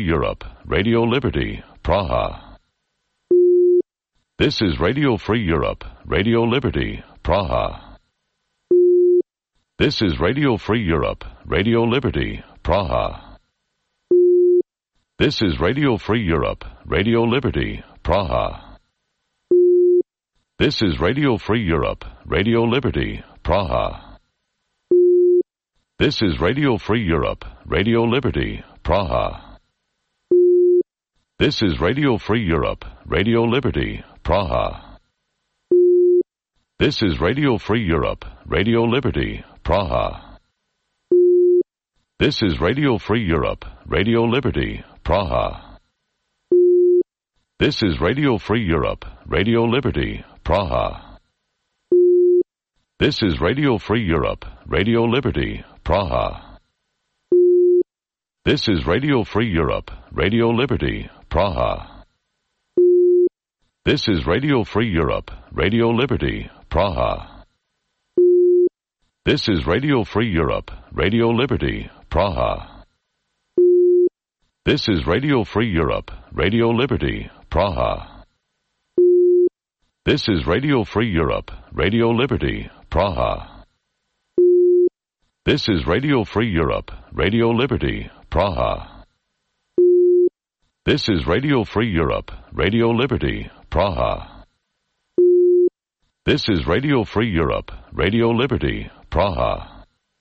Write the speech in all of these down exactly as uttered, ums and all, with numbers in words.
Europe, Radio Liberty, Praha. This is Radio Free Europe, Radio Liberty, Praha. This is Radio Free Europe, Radio Liberty, Praha. This is Radio Free Europe, Radio Liberty, Praha. This is Radio Free Europe, Radio Liberty, Praha. This is Radio Free Europe, Radio Liberty, Praha. This is Radio Free Europe, Radio Liberty, Praha. This is Radio Free Europe, Radio Liberty, Praha. This is Radio Free Europe, Radio Liberty, Praha. This is Radio Free Europe, Radio Liberty, Praha. This is Radio Free Europe, Radio Liberty, Praha. This is Radio Free Europe, Radio Liberty, Praha. This is Radio Free Europe, Radio Liberty, Praha. This is Radio Free Europe, Radio Liberty, Praha. This is Radio Free Europe, Radio Liberty, Praha. This is Radio Free Europe, Radio Liberty, Praha. This is Radio Free Europe, Radio Liberty, Praha. This is Radio Free Europe, Radio Liberty, Praha. This is Radio Free Europe, Radio Liberty, Praha.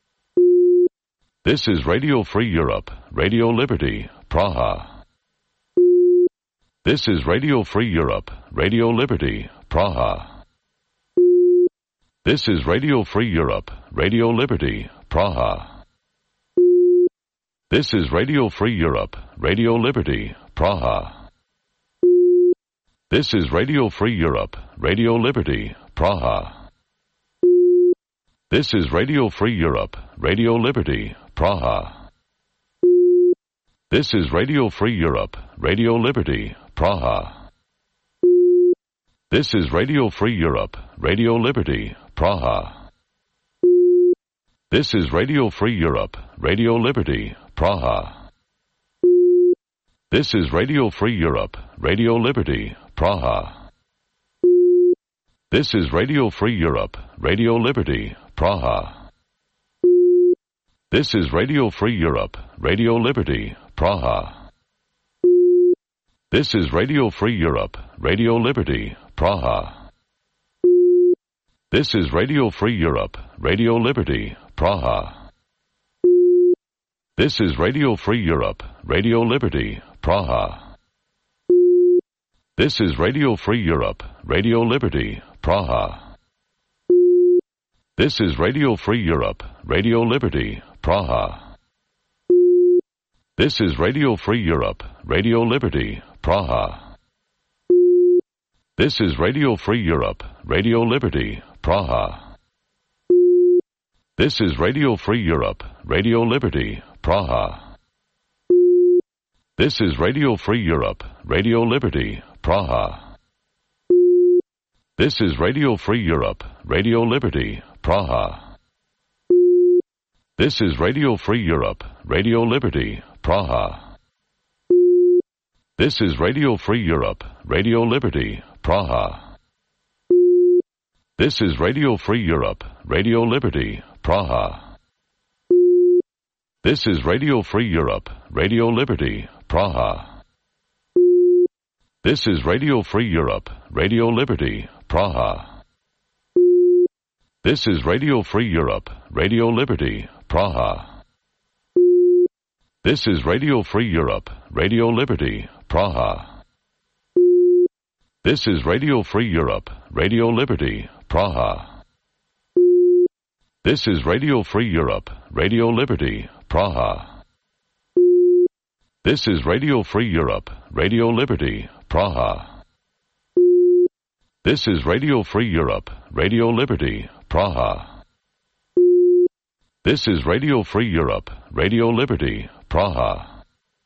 This is Radio Free Europe, Radio Liberty, Praha. This is Radio Free Europe, Radio Liberty, Praha. This is Radio Free Europe, Radio Liberty, Praha. This is Radio Free Europe, Radio Liberty, Praha. This is Radio Free Europe, Radio Liberty, Praha. This is Radio Free Europe, Radio Liberty, Praha. This is Radio Free Europe, Radio Liberty, Praha. This is Radio Free Europe, Radio Liberty, Praha. This is Radio Free Europe, Radio Liberty, Praha. This is Radio Free Europe, Radio Liberty, Praha. This is Radio Free Europe, Radio Liberty, Praha. This is Radio Free Europe, Radio Liberty, Praha. This is Radio Free Europe, Radio Liberty, Praha. This is Radio Free Europe, Radio Liberty, Praha. This is Radio Free Europe, Radio Liberty, Praha. This is Radio Free Europe, Radio Liberty, Praha. This is Radio Free Europe, Radio Liberty, Praha. This is Radio Free Europe, Radio Liberty, Praha. This is Radio Free Europe, Radio Liberty, Praha. This is Radio Free Europe, Radio Liberty, Praha. This is Radio Free Europe, Radio Liberty, Praha. This is Radio Free Europe, Radio Liberty, Praha. This is Radio Free Europe, Radio Liberty, Praha. This is Radio Free Europe, Radio Liberty, Praha. This is Radio Free Europe, Radio Liberty, Praha. This is Radio Free Europe, Radio Liberty, Praha. This is Radio Free Europe, Radio Liberty, Praha. This is Radio Free Europe, Radio Liberty, Praha. This is Radio Free Europe, Radio Liberty, Praha. This is Radio Free Europe, Radio Liberty, Praha. This is Radio Free Europe, Radio Liberty, Praha. This is Radio Free Europe, Radio Liberty, Praha. This is Radio Free Europe, Radio Liberty, Praha. This is Radio Free Europe, Radio Liberty, Praha.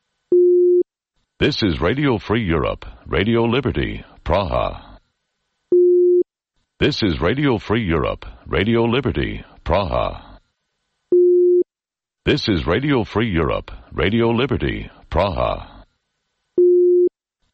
This is Radio Free Europe, Radio Liberty, Praha. This is Radio Free Europe, Radio Liberty, Praha. This is Radio Free Europe, Radio Liberty, Praha.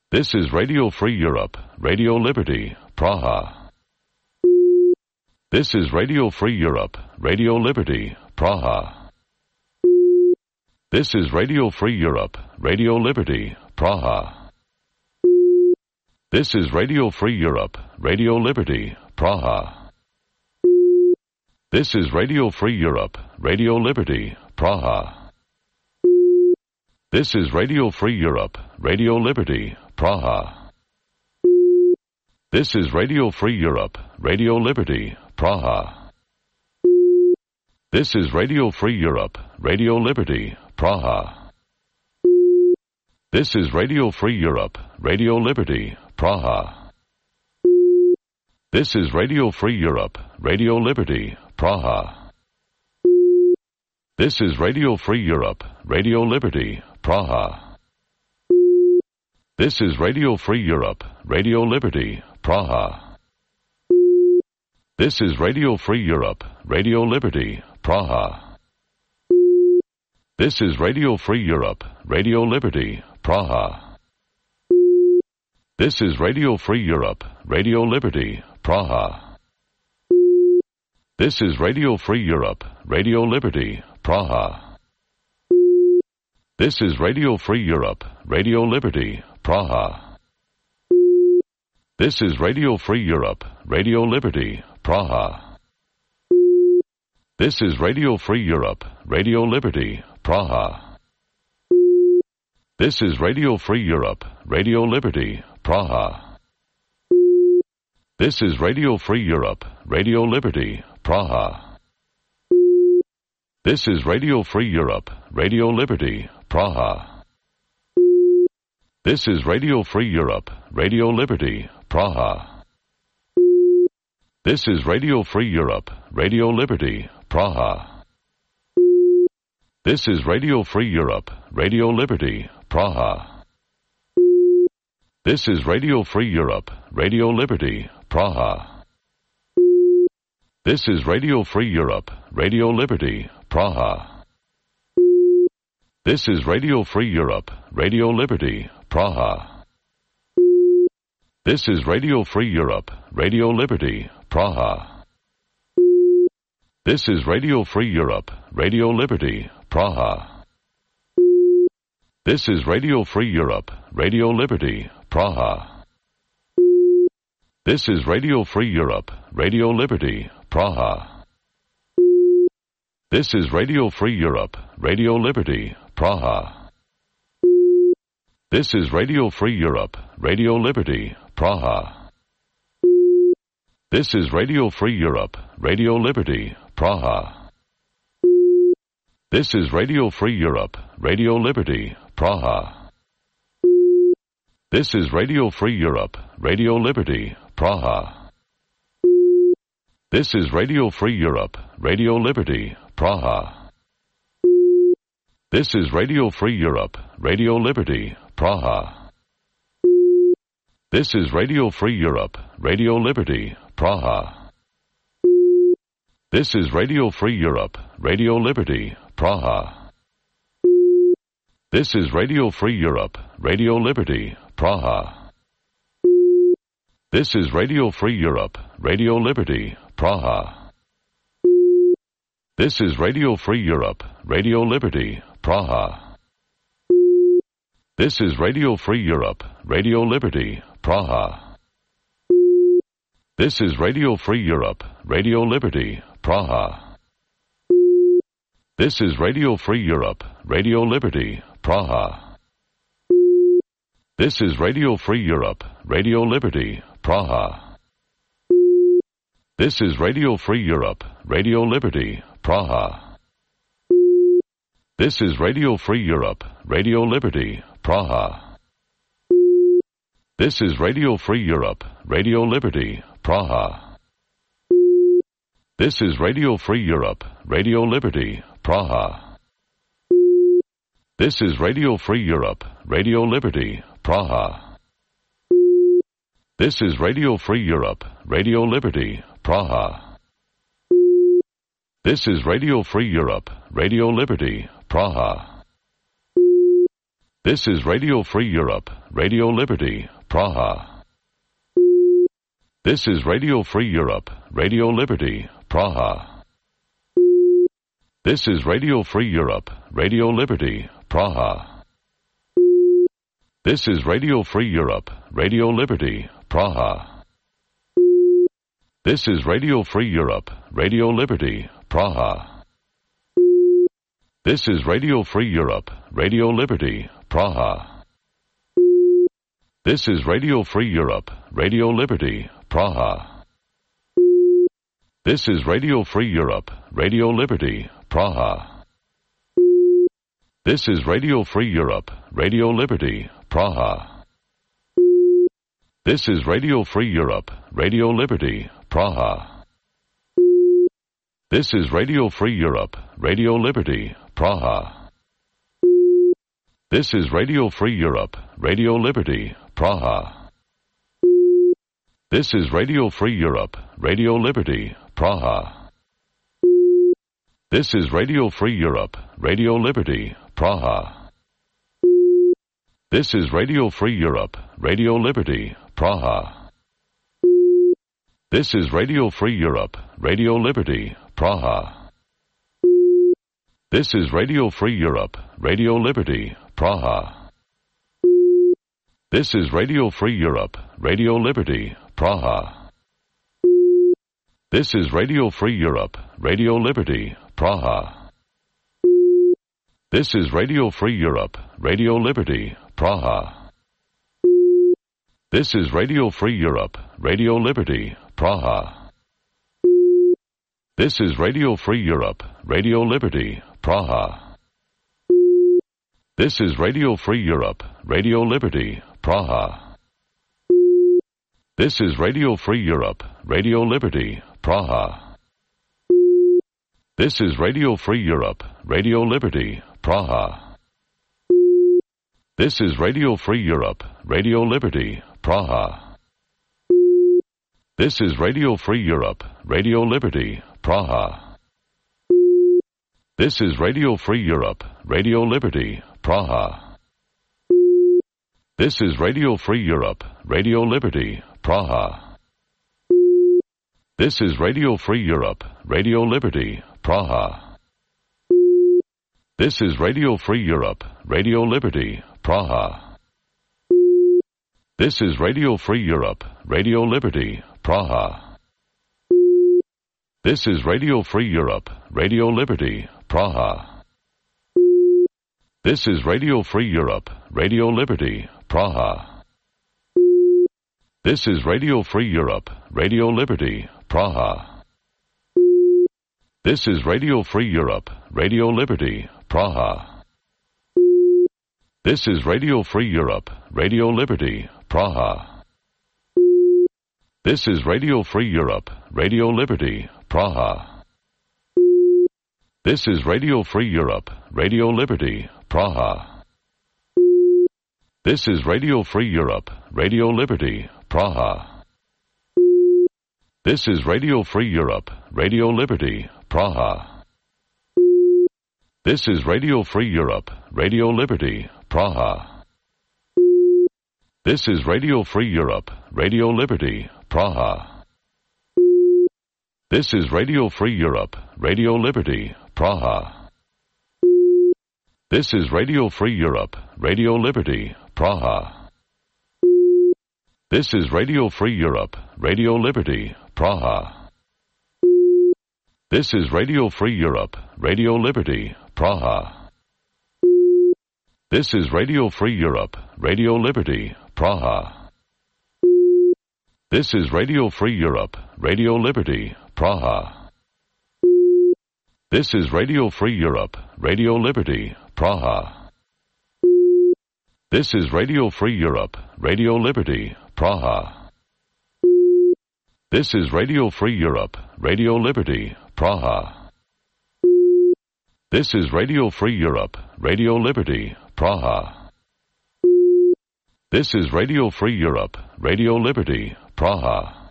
This is Radio Free Europe, Radio Liberty, Praha. This is Radio Free Europe, Radio Liberty, Praha. This is Radio Free Europe, Radio Liberty, Praha. This is Radio Free Europe, Radio Liberty, Praha. This is Radio Free Europe, Radio Liberty, Praha. This is Radio Free Europe, Radio Liberty, Praha. This is Radio Free Europe, Radio Liberty, Praha. This is Radio Free Europe, Radio Liberty, Praha. This is Radio Free Europe, Radio Liberty, Praha. This is Radio Free Europe, Radio Liberty, Praha. This is Radio Free Europe, Radio Liberty, Praha. This is Radio Free Europe, Radio Liberty, Praha. This is Radio Free Europe, Radio Liberty, Praha. This is Radio Free Europe, Radio Liberty, Praha. This is Radio Free Europe, Radio Liberty, Praha. This is Radio Free Europe, Radio Liberty, Praha. This is Radio Free Europe, Radio Liberty, Praha. This is Radio Free Europe, Radio Liberty, Praha. This is Radio Free Europe, Radio Liberty, Praha. This is Radio Free Europe, Radio Liberty, Praha. This is Radio Free Europe, Radio Liberty, Praha. This is Radio Free Europe, Radio Liberty, Praha. This is Radio Free Europe, Radio Liberty, Praha. This is Radio Free Europe, Radio Liberty, Praha. This is Radio Free Europe, Radio Liberty, Praha. This is Radio Free Europe, Radio Liberty, Praha. This is Radio Free Europe, Radio Liberty, Praha. This is Radio Free Europe, Radio Liberty, Praha. This is Radio Free Europe, Radio Liberty, Praha. This is Radio Free Europe, Radio Liberty, Praha. This is Radio Free Europe, Radio Liberty, Praha. This is Radio Free Europe, Radio Liberty, Praha. This is Radio Free Europe, Radio Liberty, Praha. This is Radio Free Europe, Radio Liberty, Praha. This is Radio Free Europe, Radio Liberty, Praha. This is Radio Free Europe, Radio Liberty, Praha. This is Radio Free Europe, Radio Liberty, Praha. This is Radio Free Europe, Radio Liberty, Praha. This is Radio Free Europe, Radio Liberty, Praha. This is Radio Free Europe, Radio Liberty, Praha. This is Radio Free Europe, Radio Liberty, Praha. This is Radio Free Europe, Radio Liberty, Praha. This is Radio Free Europe, Radio Liberty, Praha. This is Radio Free Europe, Radio Liberty, Praha. This is Radio Free Europe, Radio Liberty, Praha. This is Radio Free Europe, Radio Liberty, Praha. This is Radio Free Europe, Radio Liberty, Praha. This is Radio Free Europe, Radio Liberty, Praha. This is Radio Free Europe, Radio Liberty, Praha. This is Radio Free Europe, Radio Liberty, Praha. This is Radio Free Europe, Radio Liberty, Praha. This is Radio Free Europe, Radio Liberty, Praha. This is Radio Free Europe, Radio Liberty, Praha. This is Radio Free Europe, Radio Liberty, Praha. This is Radio Free Europe, Radio Liberty, Praha. This is Radio Free Europe, Radio Liberty, Praha. This is Radio Free Europe, Radio Liberty, Praha. This is Radio Free Europe, Radio Liberty, Praha. This is Radio Free Europe, Radio Liberty, Praha. This is Radio Free Europe, Radio Liberty, Praha. This is Radio Free Europe, Radio Liberty, Praha. This is Radio Free Europe, Radio Liberty, Praha. This is Radio Free Europe, Radio Liberty, Praha. This is Radio Free Europe, Radio Liberty, Praha. This is Radio Free Europe, Radio Liberty, Praha. This is Radio Free Europe, Radio Liberty, Praha. This is Radio Free Europe, Radio Liberty, Praha. This is Radio Free Europe, Radio Liberty, Praha. This is Radio Free Europe, Radio Liberty, Praha. This is Radio Free Europe, Radio Liberty, Praha. This is Radio Free Europe, Radio Liberty, Praha. This is Radio Free Europe, Radio Liberty, Praha. This is Radio Free Europe, Radio Liberty, Praha. This is Radio Free Europe, Radio Liberty, Praha. This is Radio Free Europe, Radio Liberty, Praha. This is Radio Free Europe, Radio Liberty, Praha. This is Radio Free Europe, Radio Liberty, Praha. This is Radio Free Europe, Radio Liberty, Praha. This is Radio Free Europe, Radio Liberty, Praha. This is Radio Free Europe, Radio Liberty, Praha. This is Radio Free Europe, Radio Liberty, Praha. This is Radio Free Europe, Radio Liberty, Praha. This is Radio Free Europe, Radio Liberty, Praha. This is Radio Free Europe, Radio Liberty, Praha. This is Radio Free Europe, Radio Liberty, Praha. This is Radio Free Europe, Radio Liberty, Praha. This is Radio Free Europe, Radio Liberty, Praha. This is Radio Free Europe, Radio Liberty, Praha. This is Radio Free Europe, Radio Liberty, Praha. This is Radio Free Europe, Radio Liberty, Praha. This is Radio Free Europe, Radio Liberty, Praha. This is Radio Free Europe, Radio Liberty, Praha. This is Radio Free Europe, Radio Liberty, Praha. This is Radio Free Europe, Radio Liberty, Praha. This is Radio Free Europe, Radio Liberty, Praha. This is Radio Free Europe, Radio Liberty, Praha. This is Radio Free Europe, Radio Liberty, Praha. This is Radio Free Europe, Radio Liberty, Praha. This is Radio Free Europe, Radio Liberty, Praha. This is Radio Free Europe, Radio Liberty, Praha. This is Radio Free Europe, Radio Liberty, Praha. This is Radio Free Europe, Radio Liberty, Praha. This is Radio Free Europe, Radio Liberty, Praha. This is Radio Free Europe, Radio Liberty, Praha. This is Radio Free Europe, Radio Liberty, Praha. This is Radio Free Europe, Radio Liberty, Praha. This is Radio Free Europe, Radio Liberty, Praha. This is Radio Free Europe, Radio Liberty, Praha. This is Radio Free Europe, Radio Liberty, Praha.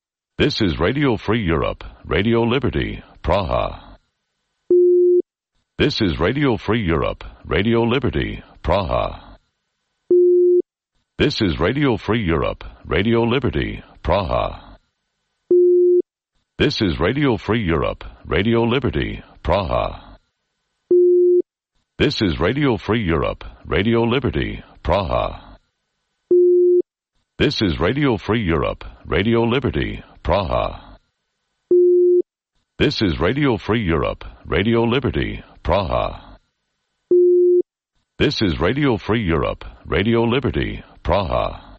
This is Radio Free Europe, Radio Liberty, Praha. This is Radio Free Europe, Radio Liberty, Praha. This is Radio Free Europe, Radio Liberty, Praha. This is Radio Free Europe, Radio Liberty, Praha. This is Radio Free Europe, Radio Liberty, Praha. This is Radio Free Europe, Radio Liberty, Praha. This is Radio Free Europe, Radio Liberty, Praha. This is Radio Free Europe, Radio Liberty, Praha.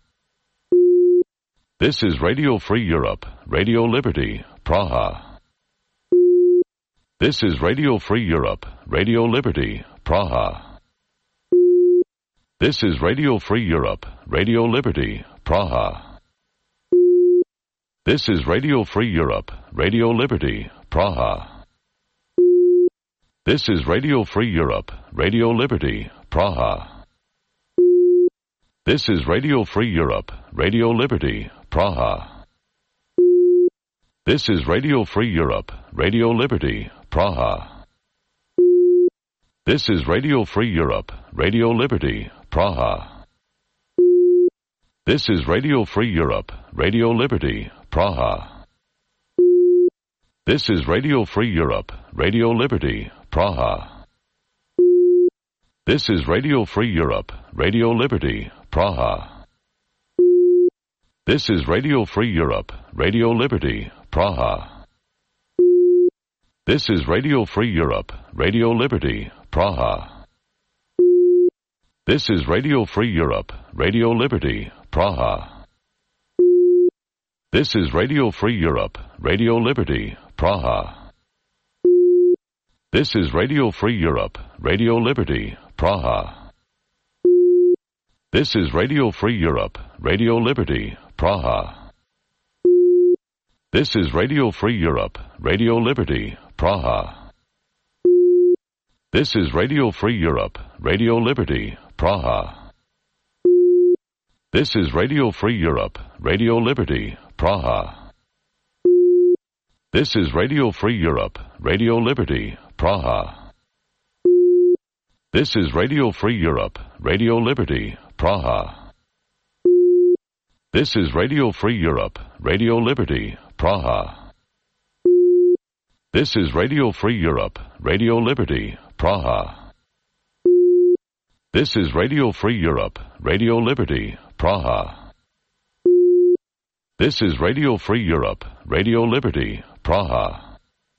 This is Radio Free Europe, Radio Liberty, Praha. This is Radio Free Europe, Radio Liberty, Praha. This is Radio Free Europe, Radio Liberty, Praha. This is Radio Free Europe, Radio Liberty, Praha. This is Radio Free Europe, Radio Liberty, Praha. This is Radio Free Europe, Radio Liberty, Praha. This is Radio Free Europe, Radio Liberty, Praha. This is Radio Free Europe, Radio Liberty, Praha. This is Radio Free Europe, Radio Liberty, Praha. This is Radio Free Europe, Radio Liberty, Praha. This is Radio Free Europe, Radio Liberty, Praha. This is Radio Free Europe, Radio Liberty, Praha. This is Radio Free Europe, Radio Liberty, Praha. This is Radio Free Europe, Radio Liberty, Praha. This is Radio Free Europe, Radio Liberty, Praha. This is Radio Free Europe, Radio Liberty, Praha. This is Radio Free Europe, Radio Liberty, Praha. This is Radio Free Europe, Radio Liberty, Praha. This is Radio Free Europe, Radio Liberty, Praha. This is Radio Free Europe, Radio Liberty, Praha. This is Radio Free Europe, Radio Liberty, Praha. This is Radio Free Europe, Radio Liberty, Praha. This is Radio Free Europe, Radio Liberty, Praha. This is Radio Free Europe, Radio Liberty, Praha. This is Radio Free Europe, Radio Liberty, Praha. This is Radio Free Europe, Radio Liberty, Praha.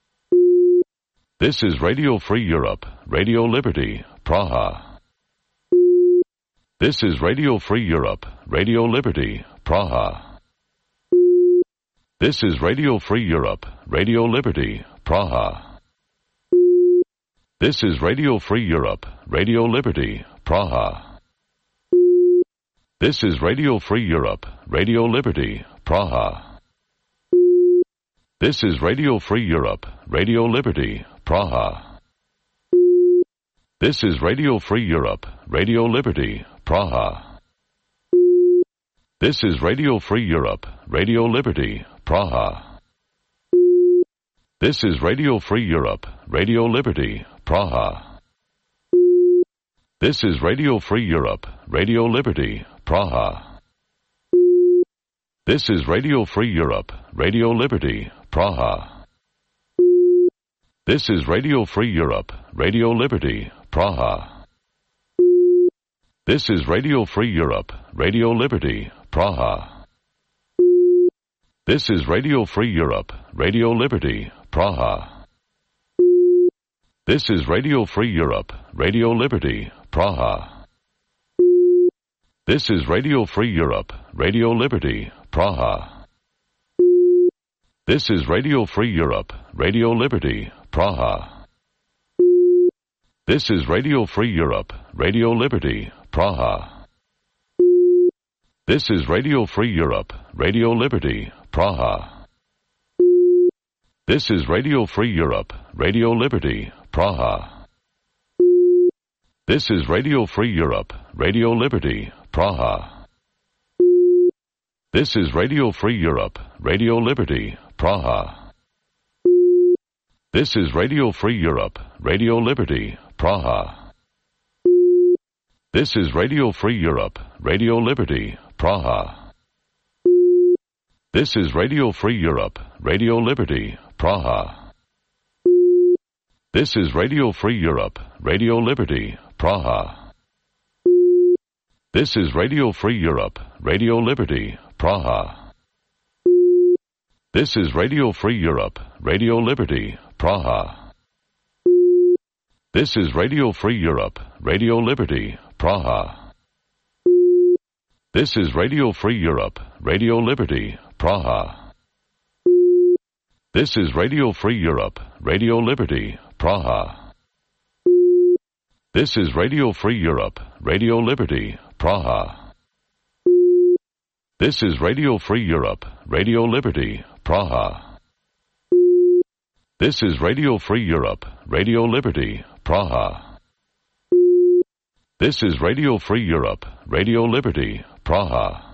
This is Radio Free Europe, Radio Liberty, Praha. This is Radio Free Europe, Radio Liberty, Praha. This is Radio Free Europe, Radio Liberty, Praha. This is Radio Free Europe, Radio Liberty, Praha. This is Radio Free Europe, Radio Liberty, Praha. This is Radio Free Europe, Radio Liberty, Praha. This is Radio Free Europe, Radio Liberty, Praha. This is Radio Free Europe, Radio Liberty, Praha. This is Radio Free Europe, Radio Liberty, Praha. This is Radio Free Europe, Radio Liberty, Praha. This is Radio Free Europe, Radio Liberty, Praha. This is Radio Free Europe, Radio Liberty, Praha. This is Radio Free Europe, Radio Liberty, Praha. This is Radio Free Europe, Radio Liberty, Praha. This is Radio Free Europe, Radio Liberty, Praha. This is Radio Free Europe, Radio Liberty, Praha. This is Radio Free Europe, Radio Liberty, Praha. This is Radio Free Europe, Radio Liberty, Praha. This is Radio Free Europe, Radio Liberty, Praha. This is Radio Free Europe, Radio Liberty, Praha. This is Radio Free Europe, Radio Liberty, Praha. This is Radio Free Europe, Radio Liberty, Praha. This is Radio Free Europe, Radio Liberty, Praha. This is Radio Free Europe, Radio Liberty, Praha. This is Radio Free Europe, Radio Liberty, Praha. This is Radio Free Europe, Radio Liberty, Praha. This is Radio Free Europe, Radio Liberty, Praha. This is Radio Free Europe, Radio Liberty, Praha. This is Radio Free Europe, Radio Liberty, Praha. This is Radio Free Europe, Radio Liberty, Praha. This is Radio Free Europe, Radio Liberty, Praha. This is Radio Free Europe, Radio Liberty, Praha. This is Radio Free Europe, Radio Liberty, Praha. This is Radio Free Europe, Radio Liberty, Praha. This is Radio Free Europe, Radio Liberty, Praha.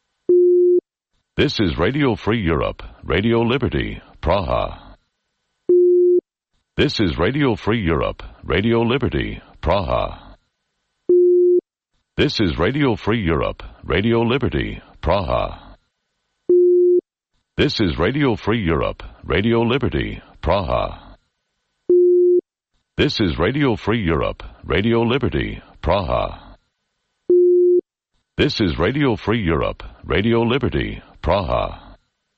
This is Radio Free Europe, Radio Liberty, Praha. This is Radio Free Europe, Radio Liberty, Praha. This is Radio Free Europe, Radio Liberty, Praha. This is Radio Free Europe, Radio Liberty, Praha. This is Radio Free Europe, Radio Liberty, Praha. This is Radio Free Europe, Radio Liberty, Praha.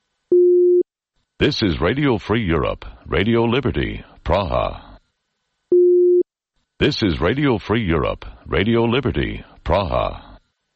This is Radio Free Europe, Radio Liberty, Praha. This is Radio Free Europe, Radio Liberty, Praha.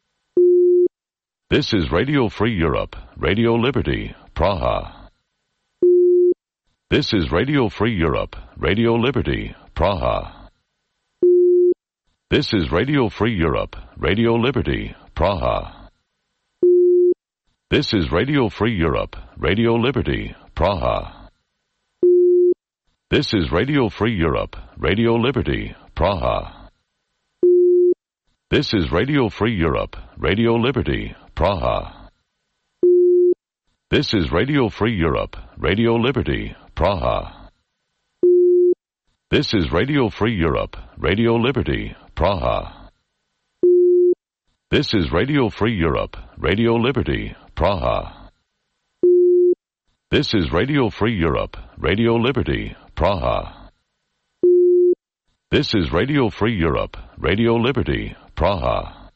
This is Radio Free Europe, Radio Liberty, Praha. This is Radio Free Europe, Radio Liberty, Praha. This is Radio Free Europe, Radio Liberty, Praha. This is Radio Free Europe, Radio Liberty, Praha. This is Radio Free Europe, Radio Liberty, Praha. This is Radio Free Europe, Radio Liberty, Praha. This is Radio Free Europe, Radio Liberty, Praha. This is Radio Free Europe, Radio Liberty, Praha. This is Radio Free Europe, Radio Liberty, Praha. This is Radio Free Europe, Radio Liberty, Praha. This is Radio Free Europe, Radio Liberty, Praha.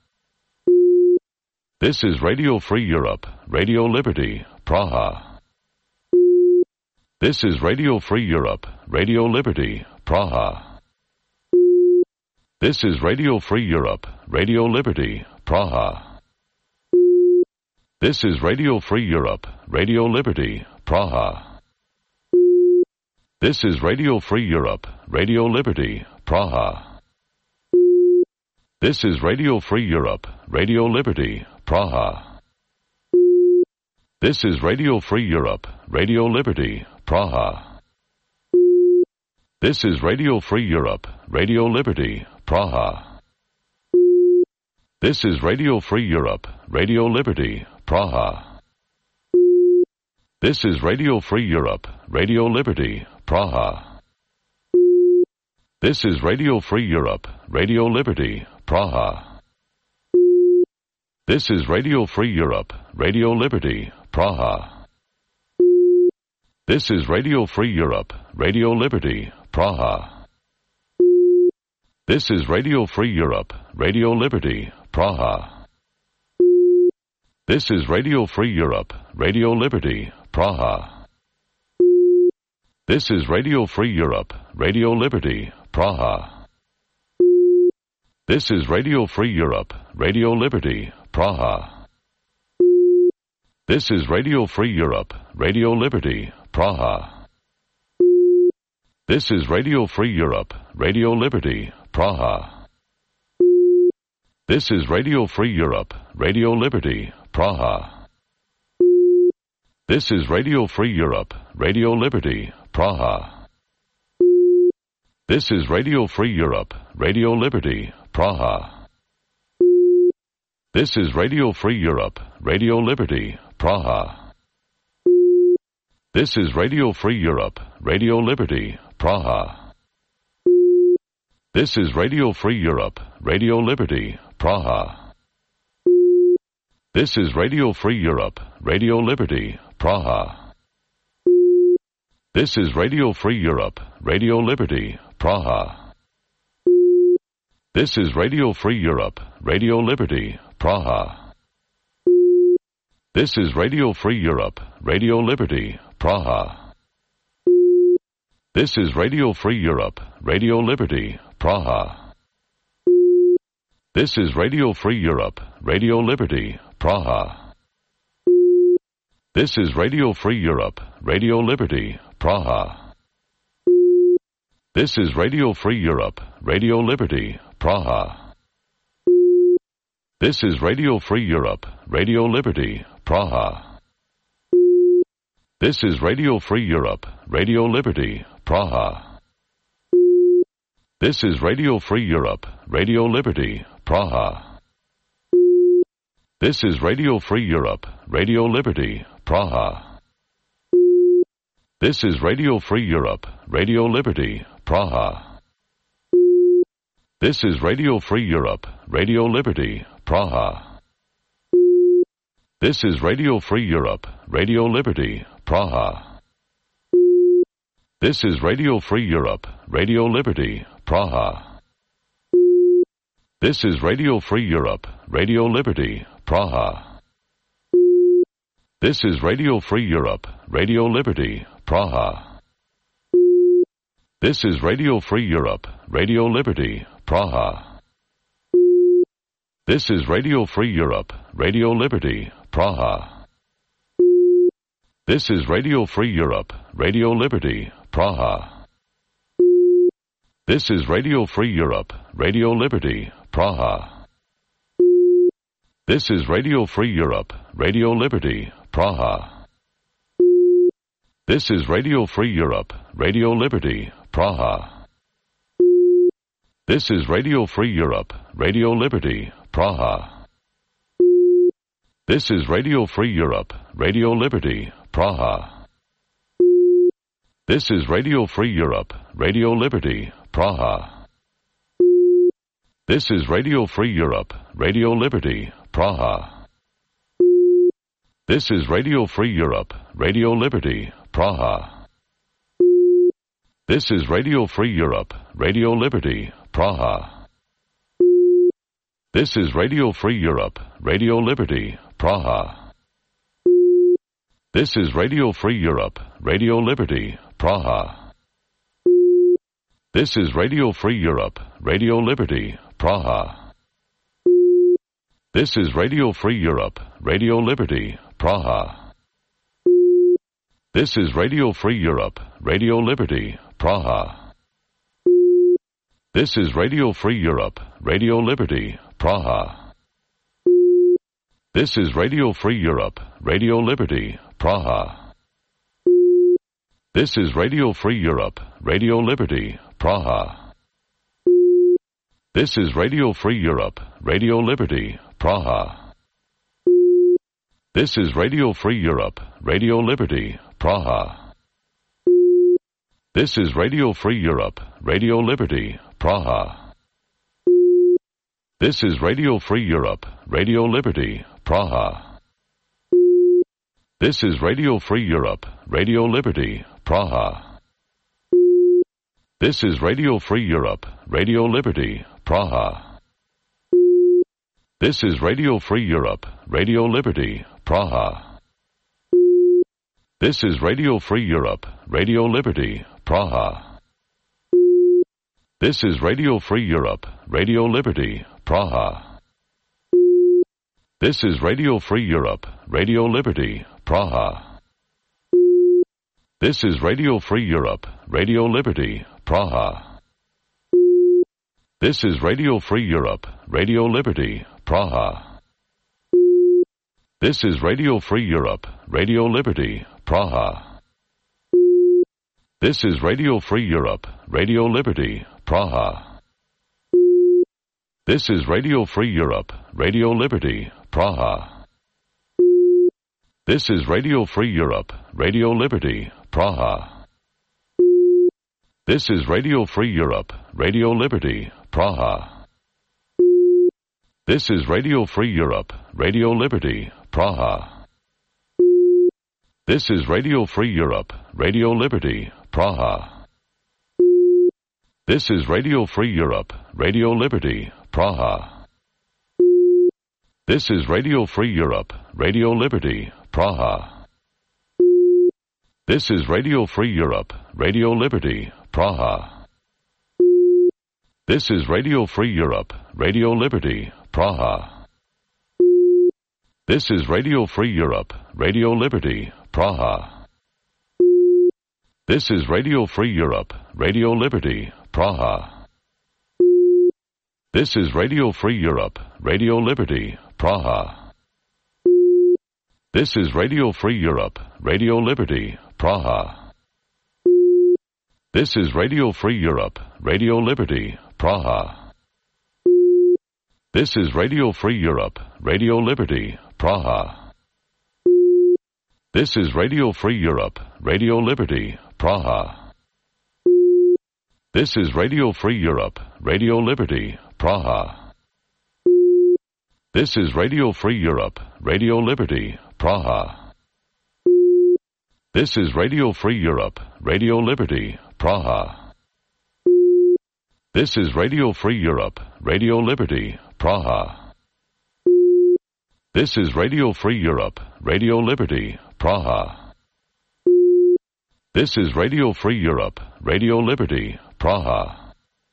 This is Radio Free Europe, Radio Liberty, Praha. This is Radio Free Europe, Radio Liberty, Praha. This is Radio Free Europe, Radio Liberty, Praha. This is Radio Free Europe, Radio Liberty, Praha. This is Radio Free Europe, Radio Liberty, Praha. This is Radio Free Europe, Radio Liberty, Praha. This is Radio Free Europe, Radio Liberty, Praha. This is Radio Free Europe, Radio Liberty, Praha. This is Radio Free Europe, Radio Liberty, Praha. This is Radio Free Europe, Radio Liberty, Praha. This is Radio Free Europe, Radio Liberty, Praha. This is Radio Free Europe, Radio Liberty, Praha. This is Radio Free Europe, Radio Liberty, Praha. This is Radio Free Europe, Radio Liberty, Praha. This is Radio Free Europe, Radio Liberty, Praha. This is Radio Free Europe, Radio Liberty, Praha. This is Radio Free Europe, Radio Liberty, Praha. This is Radio Free Europe, Radio Liberty, Praha. This is Radio Free Europe, Radio Liberty, Praha. This is Radio Free Europe, Radio Liberty, Praha. This is Radio Free Europe, Radio Liberty, Praha. This is Radio Free Europe, Radio Liberty, Praha. This is Radio Free Europe, Radio Liberty, Praha. This is Radio Free Europe, Radio Liberty, Praha. This is Radio Free Europe, Radio Liberty, Praha. This is Radio Free Europe, Radio Liberty, Praha. This is Radio Free Europe, Radio Liberty, Praha. This is Radio Free Europe, Radio Liberty, Praha. This is Radio Free Europe, Radio Liberty, Praha. This is Radio Free Europe, Radio Liberty, Praha. This is Radio Free Europe, Radio Liberty, Praha. This is Radio Free Europe, Radio Liberty, Praha. This is Radio Free Europe, Radio Liberty, Praha. This is Radio Free Europe, Radio Liberty, Praha. This is Radio Free Europe, Radio Liberty, Praha. This is Radio Free Europe, Radio Liberty, Praha. This is Radio Free Europe, Radio Liberty, Praha. This is Radio Free Europe, Radio Liberty, Praha. This is Radio Free Europe, Radio Liberty, Praha. This is Radio Free Europe, Radio Liberty, Praha. This is Radio Free Europe, Radio Liberty, Praha. This is Radio Free Europe, Radio Liberty, Praha. This is Radio Free Europe, Radio Liberty, Praha. This is Radio Free Europe, Radio Liberty, Praha. This is Radio Free Europe, Radio Liberty, Praha. This is Radio Free Europe, Radio Liberty, Praha. This is Radio Free Europe, Radio Liberty, Praha. This is Radio Free Europe, Radio Liberty, Praha. This is Radio Free Europe, Radio Liberty, Praha. This is Radio Free Europe, Radio Liberty, Praha. This is Radio Free Europe, Radio Liberty, Praha. This is Radio Free Europe, Radio Liberty, Praha. This is Radio Free Europe, Radio Liberty, Praha. This is Radio Free Europe, Radio Liberty, Praha. This is Radio Free Europe, Radio Liberty, Praha. This is Radio Free Europe, Radio Liberty, Praha. This is Radio Free Europe, Radio Liberty, Praha. This is Radio Free Europe, Radio Liberty, Praha. This is Radio Free Europe, Radio Liberty, Praha. This is Radio Free Europe, Radio Liberty, Praha. This is Radio Free Europe, Radio Liberty, Praha. This is Radio Free Europe, Radio Liberty, Praha. This is Radio Free Europe, Radio Liberty, Praha. This is Radio Free Europe, Radio Liberty, Praha. This is Radio Free Europe, Radio Liberty, Praha. This is Radio Free Europe, Radio Liberty, Praha. This is Radio Free Europe, Radio Liberty, Praha. This is Radio Free Europe, Radio Liberty, Praha. This is Radio Free Europe, Radio Liberty, Praha. This is Radio Free Europe, Radio Liberty, Praha. This is Radio Free Europe, Radio Liberty, Praha. This is Radio Free Europe, Radio Liberty, Praha. This is Radio Free Europe, Radio Liberty, Praha. This is Radio Free Europe, Radio Liberty, Praha. This is Radio Free Europe, Radio Liberty, Praha. This is Radio Free Europe, Radio Liberty, Praha. This is Radio Free Europe, Radio Liberty, Praha. This is Radio Free Europe, Radio Liberty, Praha. This is Radio Free Europe, Radio Liberty, Praha. This is Radio Free Europe, Radio Liberty, Praha. This is Radio Free Europe, Radio Liberty, Praha. This is Radio Free Europe, Radio Liberty, Praha. This is Radio Free Europe, Radio Liberty, Praha. This is Radio Free Europe, Radio Liberty, Praha. This is Radio Free Europe, Radio Liberty, Praha. This is Radio Free Europe, Radio Liberty, Praha. This is Radio Free Europe, Radio Liberty, Praha. This is Radio Free Europe, Radio Liberty, Praha. This is Radio Free Europe, Radio Liberty, Praha. This is Radio Free Europe, Radio Liberty, Praha. This is Radio Free Europe, Radio Liberty, Praha. This is Radio Free Europe, Radio Liberty, Praha. This is Radio Free Europe, Radio Liberty, Praha. This is Radio Free Europe, Radio Liberty, Praha. This is Radio Free Europe, Radio Liberty, Praha. This is Radio Free Europe, Radio Liberty, Praha. This is Radio Free Europe, Radio Liberty, Praha. This is Radio Free Europe, Radio Liberty, Praha. This is Radio Free Europe, Radio Liberty, Praha.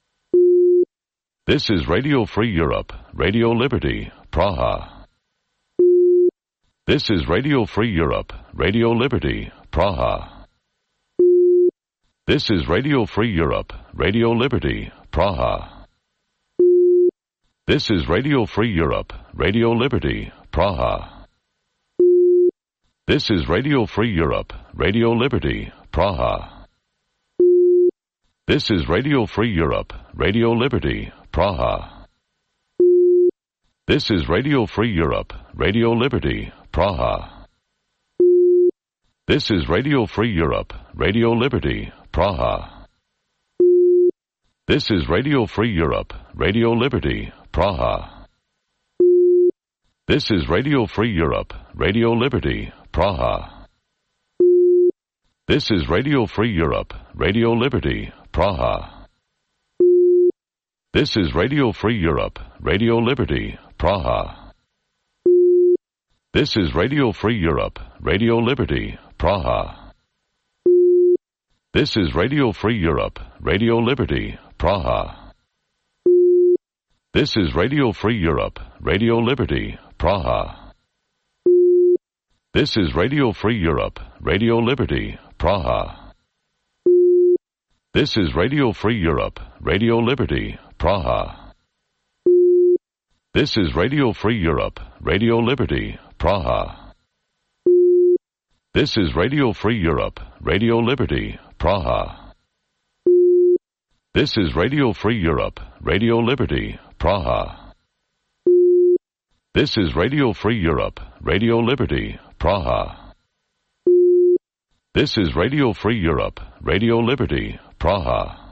This is Radio Free Europe, Radio Liberty, Praha. This is Radio Free Europe, Radio Liberty, Praha. This is Radio Free Europe, Radio Liberty, Praha. This is Radio Free Europe, Radio Liberty, Praha. This is Radio Free Europe, Radio Liberty, Praha. This is Radio Free Europe, Radio Liberty, Praha. This is Radio Free Europe, Radio Liberty, Praha. This is Radio Free Europe, Radio Liberty, Praha. This is Radio Free Europe, Radio Liberty, Praha. This is Radio Free Europe, Radio Liberty, Praha. This is Radio Free Europe, Radio Liberty, Praha. This is Radio Free Europe, Radio Liberty, Praha. This is Radio Free Europe, Radio Liberty, Praha. This is Radio Free Europe, Radio Liberty, Praha. This is Radio Free Europe, Radio Liberty, Praha. This is Radio Free Europe, Radio Liberty, Praha. This is Radio Free Europe, Radio Liberty, Praha. This is Radio Free Europe, Radio Liberty, Praha. This is Radio Free Europe, Radio Liberty, Praha. This is Radio Free Europe, Radio Liberty, Praha. This is Radio Free Europe, Radio Liberty, Praha. This is Radio Free Europe, Radio Liberty, Praha.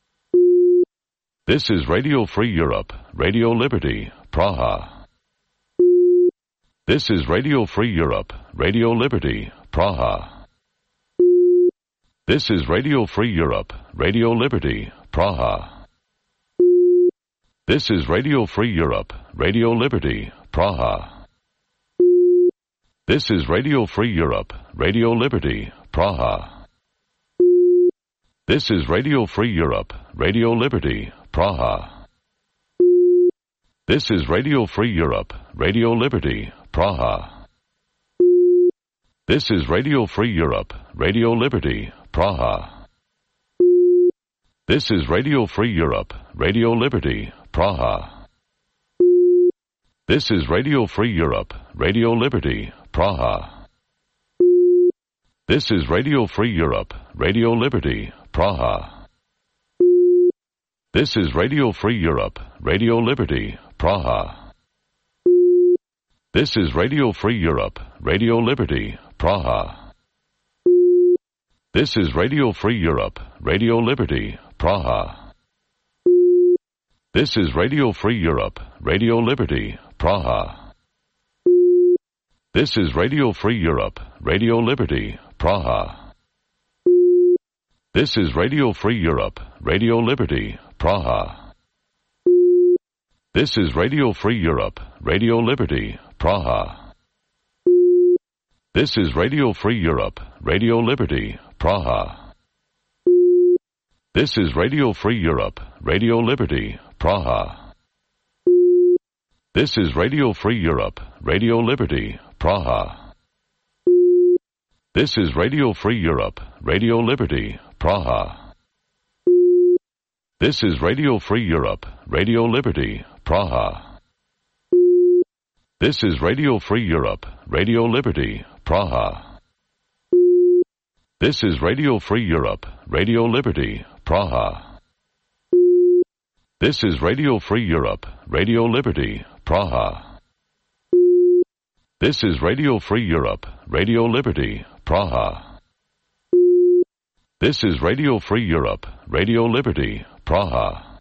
This is Radio Free Europe, Radio Liberty, Praha. This is Radio Free Europe, Radio Liberty, Praha. This is Radio Free Europe, Radio Liberty, Praha. This is Radio Free Europe, Radio Liberty, Praha. This is Radio Free Europe, Radio Liberty, Praha. This is Radio Free Europe, Radio Liberty, Praha. This is Radio Free Europe, Radio Liberty, Praha. This is Radio Free Europe, Radio Liberty, Praha. This is Radio Free Europe, Radio Liberty, Praha. This is Radio Free Europe, Radio Liberty, Praha. This is Radio Free Europe, Radio Liberty, Praha. This is Radio Free Europe, Radio Liberty, Praha. This is Radio Free Europe, Radio Liberty, Praha. This is Radio Free Europe, Radio Liberty, Praha. This is Radio Free Europe, Radio Liberty, Praha. This is Radio Free Europe, Radio Liberty, Praha. This is Radio Free Europe, Radio Liberty, Praha. This is Radio Free Europe, Radio Liberty, Praha. This is Radio Free Europe, Radio Liberty, Praha. This is Radio Free Europe, Radio Liberty, Praha. This is Radio Free Europe, Radio Liberty, Praha. This is Radio Free Europe, Radio Liberty, Praha. This is Radio Free Europe, Radio Liberty, Praha. This is Radio Free Europe, Radio Liberty, Praha. This is Radio Free Europe, Radio Liberty, Praha. This is Radio Free Europe, Radio Liberty, Praha. This is Radio Free Europe, Radio Liberty, Praha. This is Radio Free Europe, Radio Liberty, Praha.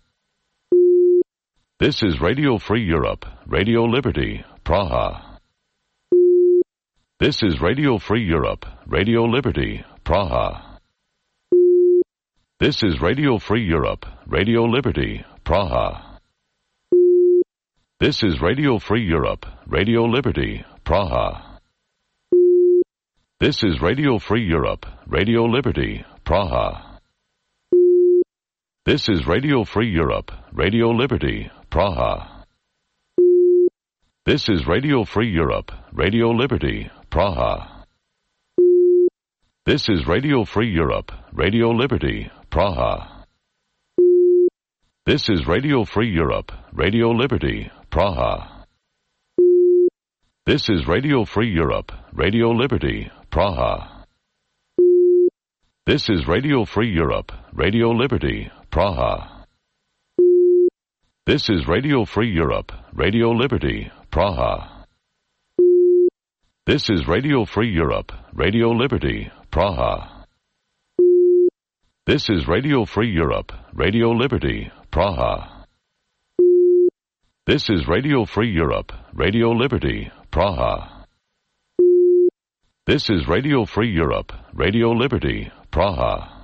This is Radio Free Europe, Radio Liberty, Praha. This is Radio Free Europe, Radio Liberty, Praha. This is Radio Free Europe, Radio Liberty, Praha. This is Radio Free Europe, Radio Liberty, Praha. This is Radio Free Europe, Radio Liberty, Praha. This is Radio Free Europe, Radio Liberty, Praha. This is Radio Free Europe, Radio Liberty, Praha. This is Radio Free Europe, Radio Liberty, Praha. This is Radio Free Europe, Radio Liberty, Praha. This is Radio Free Europe, Radio Liberty, Praha. This is Radio Free Europe, Radio Liberty, Praha. This is Radio Free Europe, Radio Liberty, Praha. This is Radio Free Europe, Radio Liberty, Praha. This is Radio Free Europe, Radio Liberty, Praha. This is Radio Free Europe, Radio Liberty, Praha. This is Radio Free Europe, Radio Liberty, Praha.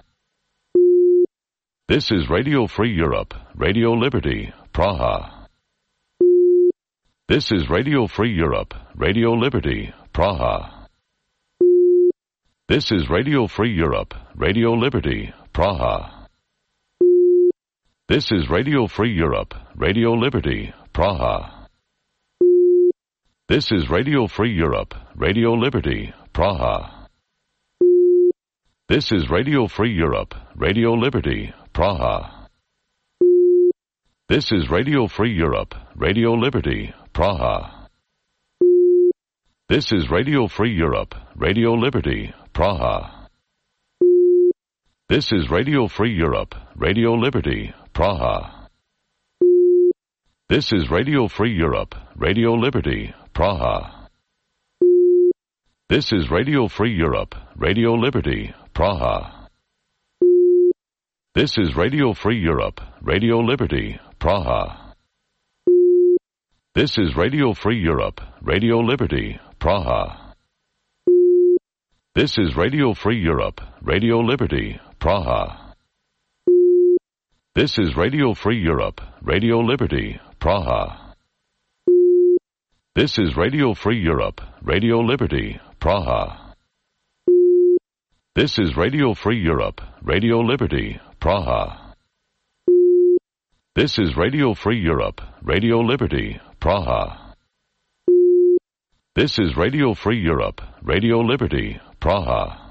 This is Radio Free Europe, Radio Liberty, Praha. This is Radio Free Europe, Radio Liberty, Praha. This is Radio Free Europe, Radio Liberty, Praha. This is Radio Free Europe, Radio Liberty, Praha. This is Radio Free Europe, Radio Liberty, Praha. This is Radio Free Europe, Radio Liberty, Praha. This is Radio Free Europe, Radio Liberty, Praha. This is Radio Free Europe, Radio Liberty, Praha. This is Radio Free Europe, Radio Liberty, Praha. This is Radio Free Europe, Radio Liberty, Praha. This is Radio Free Europe, Radio Liberty, Praha. This is Radio Free Europe, Radio Liberty, Praha. This is Radio Free Europe, Radio Liberty, Praha. This is Radio Free Europe, Radio Liberty, Praha. This is Radio Free Europe, Radio Liberty, Praha. This is Radio Free Europe, Radio Liberty, Praha. This is Radio Free Europe, Radio Liberty, Praha. This is Radio Free Europe, Radio Liberty, Praha. This is Radio Free Europe, Radio Liberty, Praha.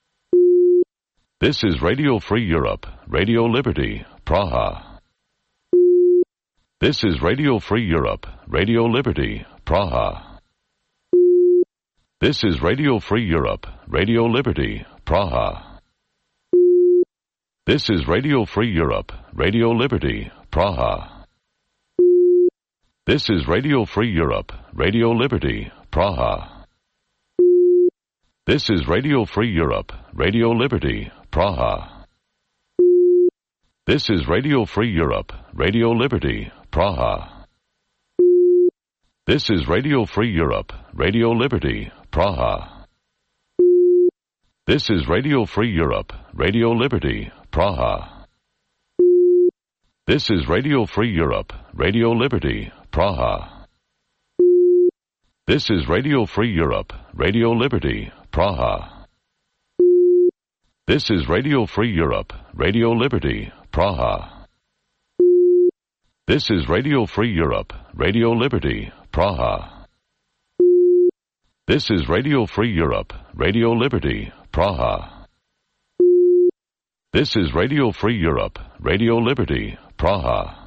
This is Radio Free Europe, Radio Liberty, Praha. This is Radio Free Europe, Radio Liberty, Praha. This is Radio Free Europe, Radio Liberty, Praha. This is Radio Free Europe, Radio Liberty, Praha. This is Radio Free Europe, Radio Liberty, Praha. This is Radio Free Europe, Radio Liberty, Praha. This is Radio Free Europe, Radio Liberty, Praha. This is Radio Free Europe, Radio Liberty, Praha. This is Radio Free Europe, Radio Liberty, Praha. This is Radio Free Europe, Radio Liberty, Praha. This is Radio Free Europe, Radio Liberty, Praha. This is Radio Free Europe, Radio Liberty, Praha. This is Radio Free Europe, Radio Liberty, Praha. This is Radio Free Europe, Radio Liberty, Praha. This is Radio Free Europe, Radio Liberty, Praha.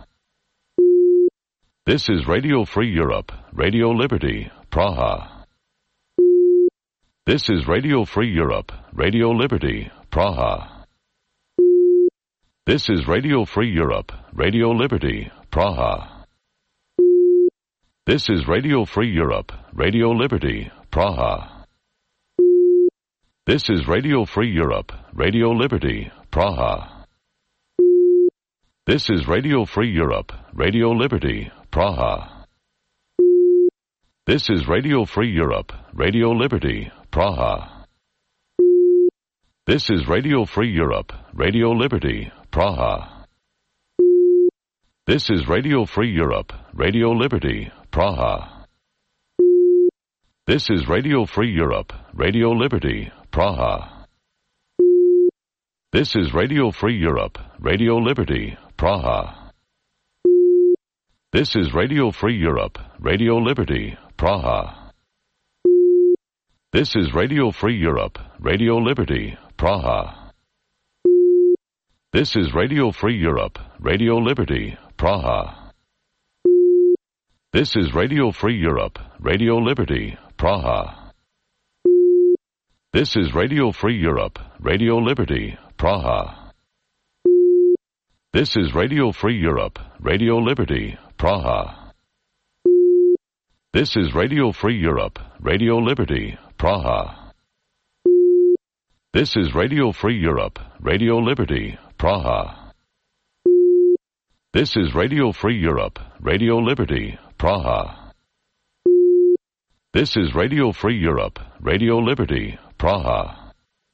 This is Radio Free Europe, Radio Liberty, Praha. This is Radio Free Europe, Radio Liberty, Praha. This is Radio Free Europe, Radio Liberty, Praha. This is Radio Free Europe, Radio Liberty, Praha. This is Radio Free Europe, Radio Liberty, Praha. This is Radio Free Europe, Radio Liberty, Praha. This is Radio Free Europe, Radio Liberty, Praha. This is Radio Free Europe, Radio Liberty, Praha. This is Radio Free Europe, Radio Liberty, Praha. This is Radio Free Europe, Radio Liberty, Praha. This is Radio Free Europe, Radio Liberty, Praha. This is Radio Free Europe, Radio Liberty, Praha. This is Radio Free Europe, Radio Liberty, Praha. This is Radio Free Europe, Radio Liberty, Praha. This is Radio Free Europe, Radio Liberty, Praha. This is Radio Free Europe, Radio Liberty, Praha. This is Radio Free Europe, Radio Liberty, Praha. This is Radio Free Europe, Radio Liberty, Praha. This is Radio Free Europe, Radio Liberty, Praha. This is Radio Free Europe, Radio Liberty, Praha. This is Radio Free Europe, Radio Liberty, Praha.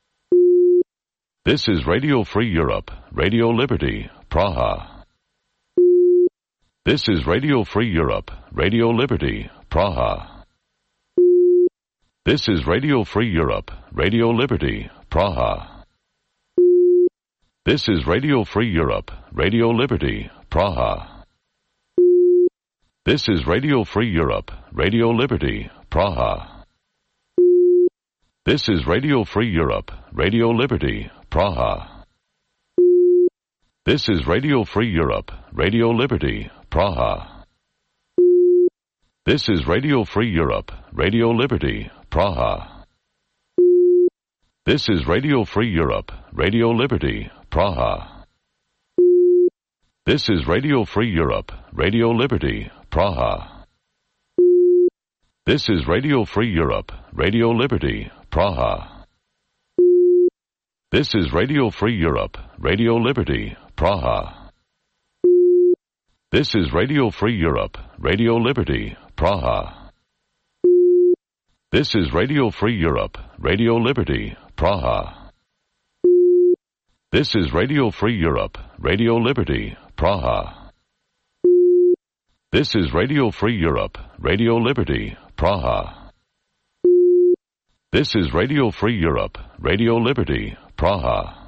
This is Radio Free Europe, Radio Liberty, Praha. This is Radio Free Europe, Radio Liberty, Praha. This is Radio Free Europe, Radio Liberty, Praha. This is Radio Free Europe, Radio Liberty, Praha. This is Radio Free Europe, Radio Liberty, Praha. This is Radio Free Europe, Radio Liberty, Praha. This is Radio Free Europe, Radio Liberty, Praha. This is Radio Free Europe, Radio Liberty, Praha. This is Radio Free Europe, Radio Liberty, Praha. This is Radio Free Europe, Radio Liberty, Praha. This is Radio Free Europe, Radio Liberty, Praha. This is Radio Free Europe, Radio Liberty, Praha. This is Radio Free Europe, Radio Liberty, Praha. This is Radio Free Europe, Radio Liberty, Praha. This is Radio Free Europe, Radio Liberty, Praha. This is Radio Free Europe, Radio Liberty, Praha. This is Radio Free Europe, Radio Liberty, Praha.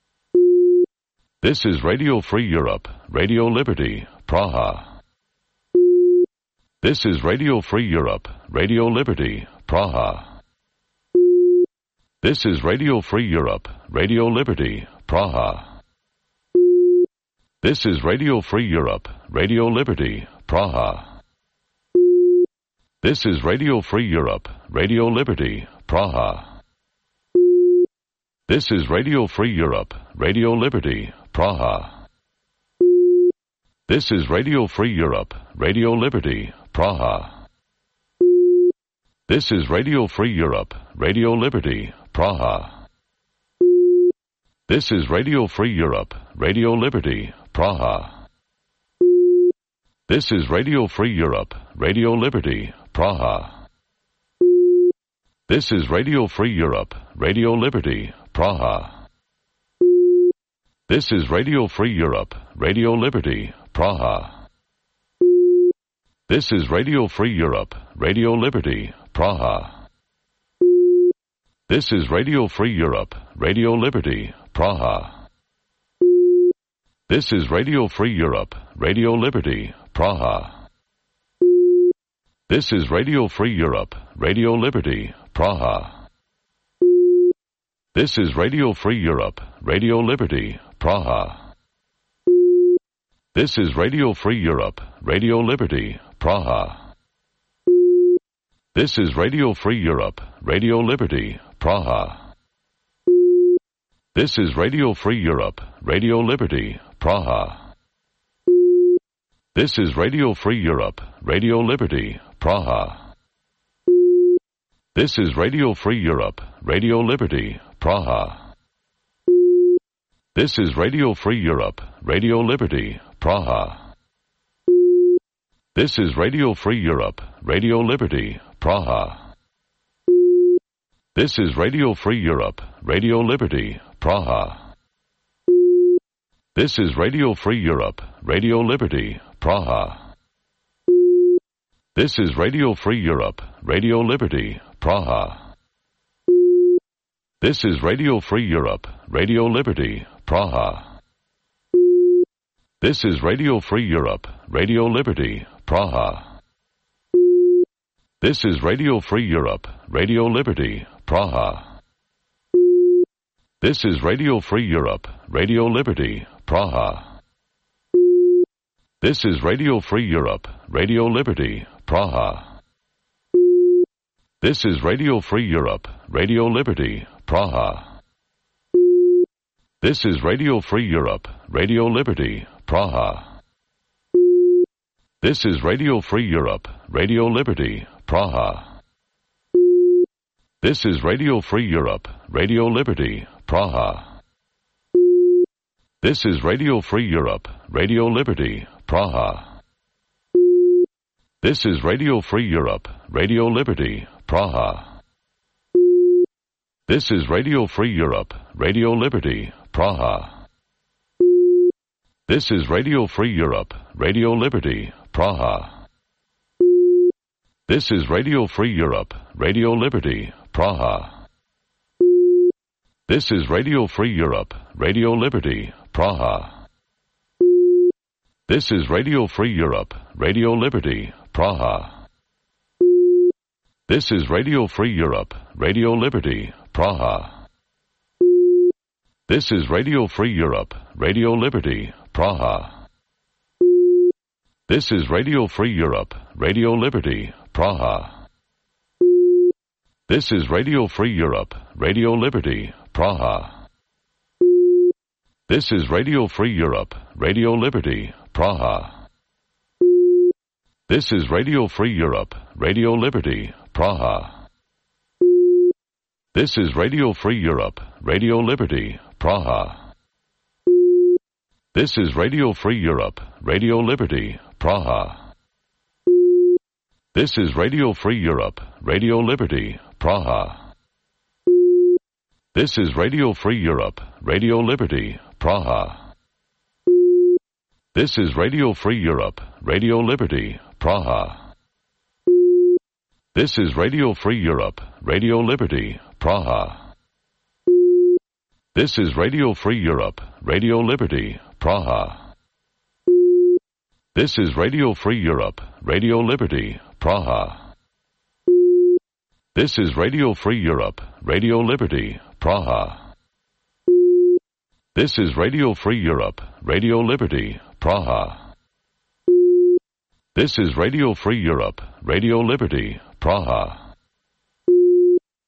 This is Radio Free Europe, Radio Liberty, Praha. This is Radio Free Europe, Radio Liberty, Praha. This is Radio Free Europe, Radio Liberty, Praha. This is Radio Free Europe, Radio Liberty, Praha. This is Radio Free Europe, Radio Liberty, Praha. This is Radio Free Europe, Radio Liberty, Praha. This is Radio Free Europe, Radio Liberty, Praha. This is Radio Free Europe, Radio Liberty, Praha. This is Radio Free Europe, Radio Liberty, Praha. This is Radio Free Europe, Radio Liberty, Praha. This is Radio Free Europe, Radio Liberty, Praha. This is Radio Free Europe, Radio Liberty, Praha. This is Radio Free Europe, Radio Liberty, Praha. This is Radio Free Europe, Radio Liberty, Praha. This is Radio Free Europe, Radio Liberty, Praha. This is Radio Free Europe, Radio Liberty, Praha. This is Radio Free Europe, Radio Liberty, Praha. This is Radio Free Europe, Radio Liberty, Praha. This is Radio Free Europe, Radio Liberty, Praha. This is Radio Free Europe, Radio Liberty, Praha. This is Radio Free Europe, Radio Liberty, Praha. This is Radio Free Europe, Radio Liberty, Praha. This is Radio Free Europe, Radio Liberty, Praha. This is Radio Free Europe, Radio Liberty, Praha. This is Radio Free Europe, Radio Liberty, Praha. This is Radio Free Europe, Radio Liberty, Praha. This is Radio Free Europe, Radio Liberty, Praha. This is Radio Free Europe, Radio Liberty, Praha. This is Radio Free Europe, Radio Liberty, Praha. This is Radio Free Europe, Radio Liberty, Praha. This is Radio Free Europe, Radio Liberty, Praha. This is Radio Free Europe, Radio Liberty, Praha. This is Radio Free Europe, Radio Liberty, Praha. This is Radio Free Europe, Radio Liberty, Praha. This is Radio Free Europe, Radio Liberty, Praha. This is Radio Free Europe, Radio Liberty, Praha. This is Radio Free Europe, Radio Liberty, Praha. This is Radio Free Europe, Radio Liberty, Praha. This is Radio Free Europe, Radio Liberty, Praha. This is Radio Free Europe, Radio Liberty, Praha. This is Radio Free Europe, Radio Liberty, Praha. This is Radio Free Europe, Radio Liberty, Praha. This is Radio Free Europe, Radio Liberty, Praha. This is Radio Free Europe, Radio Liberty, Praha. This is Radio Free Europe, Radio Liberty, Praha. This is Radio Free Europe, Radio Liberty, Praha. This is Radio Free Europe, Radio Liberty, Praha. This is Radio Free Europe, Radio Liberty, Praha. This is Radio Free Europe, Radio Liberty, Praha. This is Radio Free Europe, Radio Liberty, Praha. This is Radio Free Europe, Radio Liberty, Praha. This is Radio Free Europe, Radio Liberty, Praha. This is Radio Free Europe, Radio Liberty, Praha. This is Radio Free Europe, Radio Liberty, Praha. This is Radio Free Europe, Radio Liberty, Praha. This is Radio Free Europe, Radio Liberty, Praha. This is Radio Free Europe, Radio Liberty, Praha. This is Radio Free Europe, Radio Liberty, Praha. This is Radio Free Europe, Radio Liberty, Praha. This is Radio Free Europe, Radio Liberty, Praha.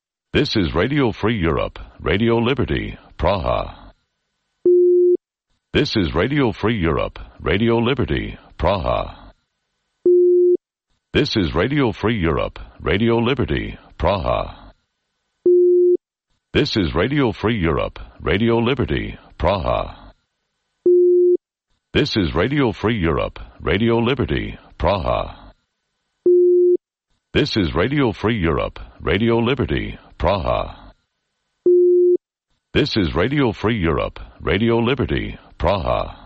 This is Radio Free Europe, Radio Liberty, Praha. This is Radio Free Europe, Radio Liberty, Praha. This is Radio Free Europe, Radio Liberty, Praha. This is Radio Free Europe, Radio Liberty, Praha. This is Radio Free Europe, Radio Liberty, Praha. This is Radio Free Europe, Radio Liberty, Praha. This is Radio Free Europe, Radio Liberty, Praha.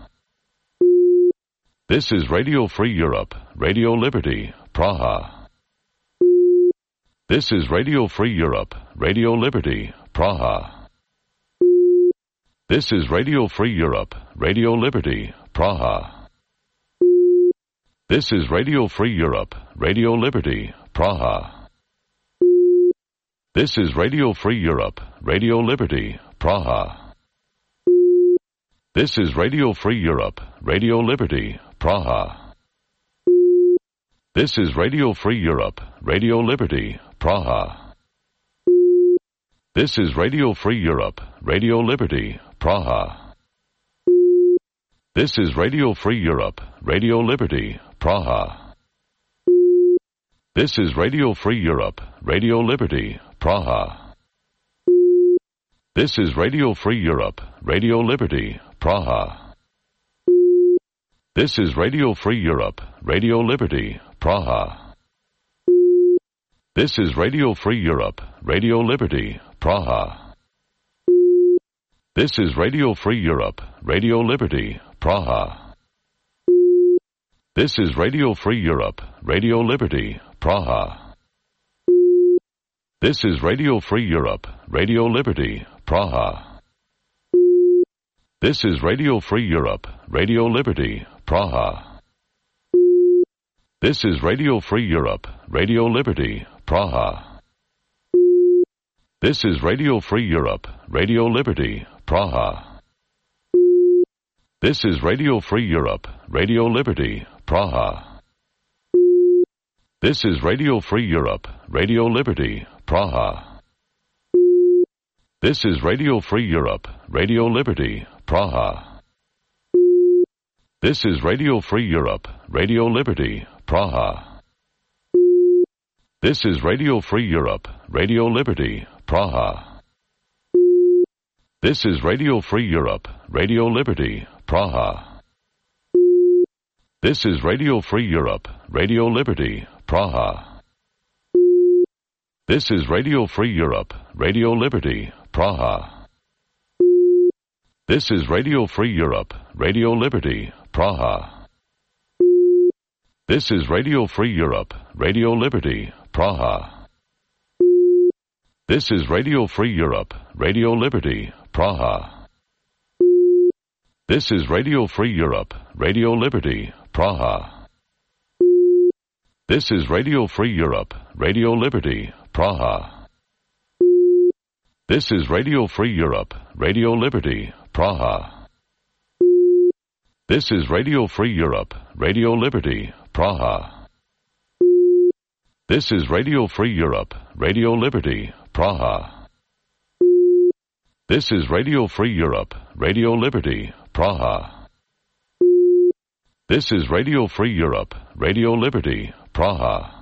This is Radio Free Europe, Radio Liberty, Praha. This is Radio Free Europe, Radio Liberty, Praha. This is Radio Free Europe, Radio Liberty, Praha. This is Radio Free Europe, Radio Liberty, Praha. This is Radio Free Europe, Radio Liberty, Praha. This is Radio Free Europe, Radio Liberty, Praha. This is Radio Free Europe, Radio Liberty, Praha. This is Radio Free Europe, Radio Liberty, Praha. This is Radio Free Europe, Radio Liberty, Praha. This is Radio Free Europe, Radio Liberty, Praha. This is Radio Free Europe, Radio Liberty, Praha. This is Radio Free Europe, Radio Liberty, Praha. This is Radio Free Europe, Radio Liberty, Praha. This is Radio Free Europe, Radio Liberty, Praha. This is Radio Free Europe, Radio Liberty, Praha. This is Radio Free Europe, Radio Liberty, Praha. This is Radio Free Europe, Radio Liberty, Praha. This is Radio Free Europe, Radio Liberty, Praha. This is Radio Free Europe, Radio Liberty, Praha. This is Radio Free Europe, Radio Liberty, Praha. This is Radio Free Europe, Radio Liberty, Praha. This is Radio Free Europe, Radio Liberty, Praha. This is Radio Free Europe, Radio Liberty, Praha. This is Radio Free Europe, Radio Liberty, Praha. This is Radio Free Europe, Radio Liberty, Praha. This is Radio Free Europe, Radio Liberty, Praha. This is Radio Free Europe, Radio Liberty, Praha. This is Radio Free Europe, Radio Liberty, Praha. This is Radio Free Europe, Radio Liberty, Praha. This is Radio Free Europe, Radio Liberty, Praha. This is Radio Free Europe, Radio Liberty, Praha. This is Radio Free Europe, Radio Liberty, Praha. This is Radio Free Europe, Radio Liberty, Praha. This is Radio Free Europe, Radio Liberty, Praha. This is Radio Free Europe, Radio Liberty, Praha. This is Radio Free Europe, Radio Liberty, Praha. This is Radio Free Europe, Radio Liberty, Praha.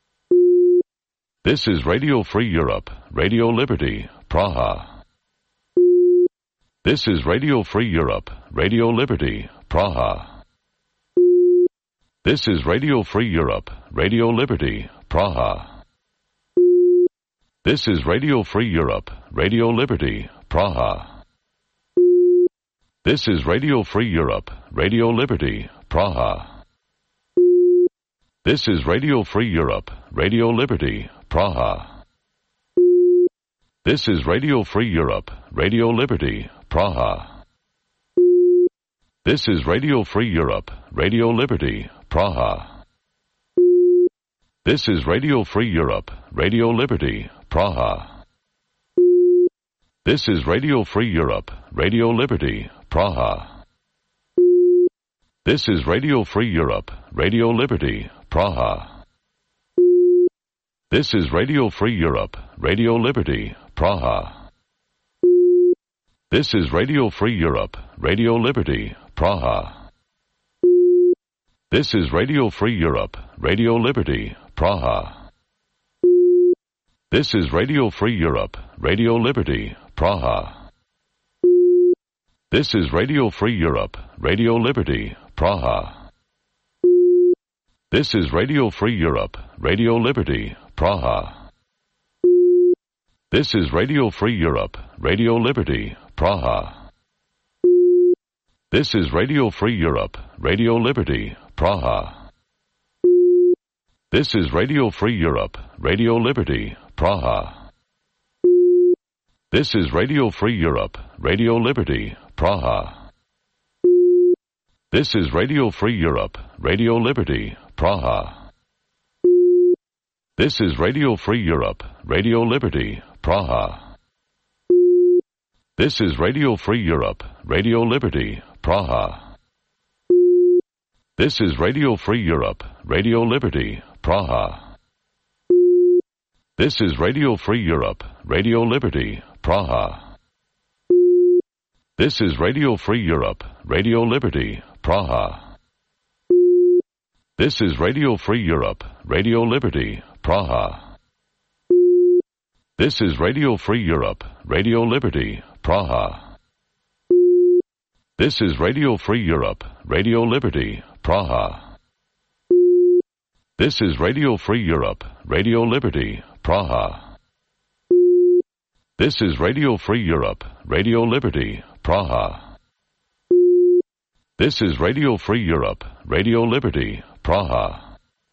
This is Radio Free Europe, Radio Liberty, Praha. This is Radio Free Europe, Radio Liberty, Praha. This is Radio Free Europe, Radio Liberty, Praha. This is Radio Free Europe, Radio Liberty, Praha. This is Radio Free Europe, Radio Liberty, Praha. This is Radio Free Europe, Radio Liberty, Praha. This is Radio Free Europe, Radio Liberty, Praha. This is Radio Free Europe, Radio Liberty, Praha. This is Radio Free Europe, Radio Liberty, Praha. This is Radio Free Europe, Radio Liberty, Praha. This is Radio Free Europe, Radio Liberty, Praha. This is Radio Free Europe, Radio Liberty, Praha. This is Radio Free Europe, Radio Liberty, Praha. This is Radio Free Europe, Radio Liberty, Praha. This is Radio Free Europe, Radio Liberty, Praha. This is Radio Free Europe, Radio Liberty, Praha. This is Radio Free Europe, Radio Liberty, Praha. This is Radio Free Europe, Radio Liberty, Praha. This is Radio Free Europe, Radio Liberty, Praha. This is Radio Free Europe, Radio Liberty, Praha. This is Radio Free Europe, Radio Liberty, Praha. This is Radio Free Europe, Radio Liberty, Praha. This is Radio Free Europe, Radio Liberty, Praha. This is Radio Free Europe, Radio Liberty, Praha. This is Radio Free Europe, Radio Liberty, Praha. This is Radio Free Europe, Radio Liberty, Praha. This is Radio Free Europe, Radio Liberty, Praha. This is Radio Free Europe, Radio Liberty, Praha. This is Radio Free Europe, Radio Liberty, Praha. This is Radio Free Europe, Radio Liberty, Praha. This is Radio Free Europe, Radio Liberty, Praha. This is Radio Free Europe, Radio Liberty, Praha. This is Radio Free Europe, Radio Liberty, Praha.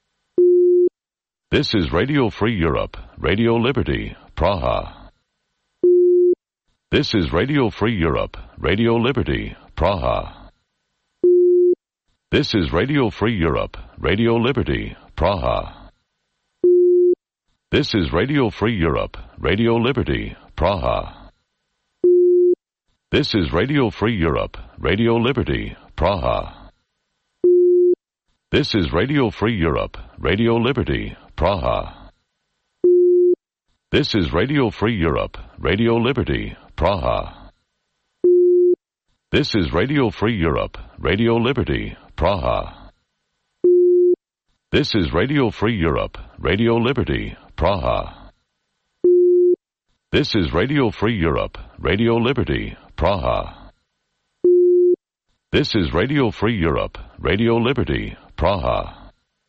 This is Radio Free Europe, Radio Liberty, Praha. This is Radio Free Europe, Radio Liberty, Praha. This is Radio Free Europe, Radio Liberty, Praha. This is Radio Free Europe, Radio Liberty, Praha. This is Radio Free Europe, Radio Liberty, Praha. This is Radio Free Europe, Radio Liberty, Praha. This is Radio Free Europe, Radio Liberty, Praha. This is Radio Free Europe, Radio Liberty, Praha. This is Radio Free Europe, Radio Liberty, Praha. This is Radio Free Europe, Radio Liberty, Praha. This is Radio Free Europe, Radio Liberty, Praha.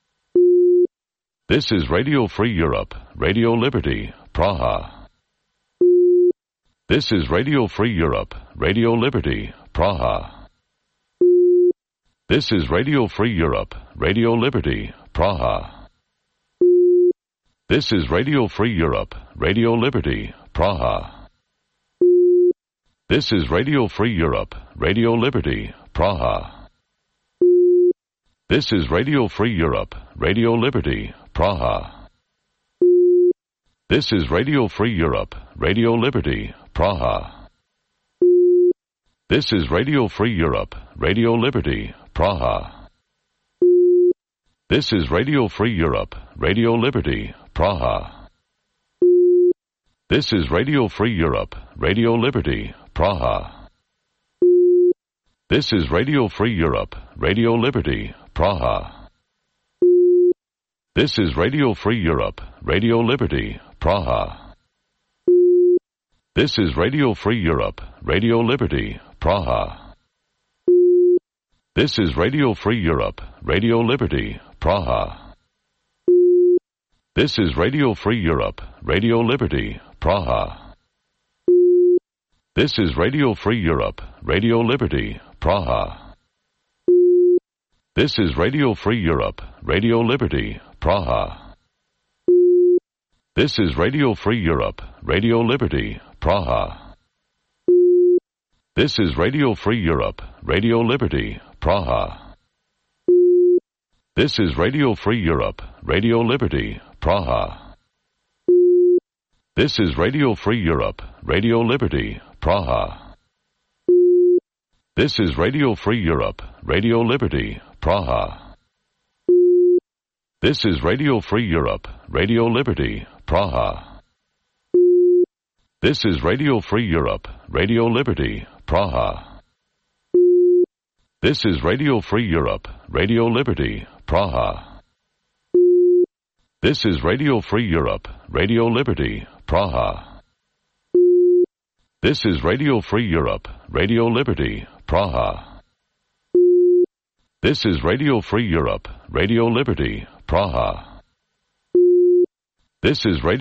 This is Radio Free Europe, Radio Liberty, Praha. This is Radio Free Europe, Radio Liberty, Praha. This is Radio Free Europe, Radio Liberty, Praha. This is Radio Free Europe, Radio Liberty, Praha. This is Radio Free Europe, Radio Liberty, Praha. This is Radio Free Europe, Radio Liberty, Praha. This is Radio Free Europe, Radio Liberty, Praha. This is Radio Free Europe, Radio Liberty, Praha. This is Radio Free Europe, Radio Liberty, Praha. This is Radio Free Europe, Radio Liberty, Praha. This is Radio Free Europe, Radio Liberty, Praha. This is Radio Free Europe, Radio Liberty, Praha. This is Radio Free Europe, Radio Liberty, Praha. This is Radio Free Europe, Radio Liberty, Praha. This is Radio Free Europe, Radio Liberty, Praha. This is Radio Free Europe, Radio Liberty, Praha. This is Radio Free Europe, Radio Liberty, Praha. This is Radio Free Europe, Radio Liberty, Praha. This is Radio Free Europe, Radio Liberty, Praha. This is Radio Free Europe, Radio Liberty, Praha. This is Radio Free Europe, Radio Liberty, Praha. This is Radio Free Europe, Radio Liberty, Praha. This is Radio Free Europe, Radio Liberty, Praha. This is Radio Free Europe, Radio Liberty, Praha. This is Radio Free Europe, Radio Liberty, Praha. This is Radio Free Europe, Radio Liberty, Praha. This is Radio Free Europe, Radio Liberty, Praha. This is Radio Free Europe, Radio Liberty, Praha. This is Radio